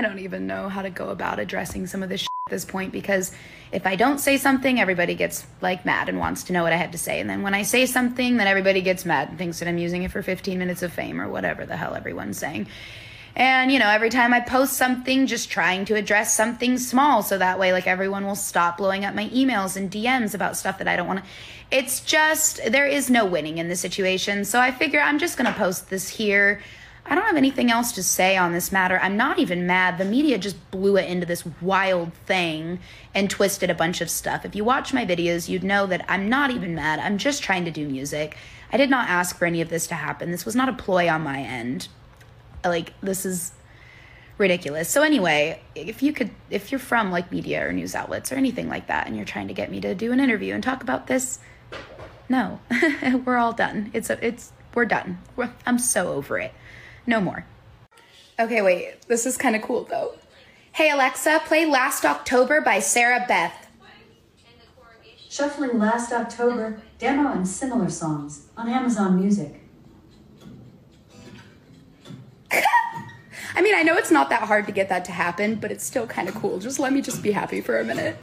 don't even know how to go about addressing some of this shit at this point, because if I don't say something, everybody gets like mad and wants to know what I have to say. And then when I say something, then everybody gets mad and thinks that I'm using it for 15 minutes of fame or whatever the hell everyone's saying. And, you know, every time I post something, just trying to address something small so that way, like, everyone will stop blowing up my emails and DMs about stuff that I don't want to. It's just, there is no winning in this situation. So I figure I'm just going to post this here. I don't have anything else to say on this matter. I'm not even mad. The media just blew it into this wild thing and twisted a bunch of stuff. If you watch my videos, you'd know that I'm not even mad. I'm just trying to do music. I did not ask for any of this to happen. This was not a ploy on my end. Like, this is ridiculous. So anyway, if you're from like media or news outlets or anything like that, and you're trying to get me to do an interview and talk about this, no, we're all done. We're done. I'm so over it. No more. Okay, wait, this is kind of cool though. Hey Alexa, play Last October by Sarah Beth. Shuffling Last October, demo and similar songs on Amazon Music. I mean, I know it's not that hard to get that to happen, but it's still kind of cool. Just let me just be happy for a minute.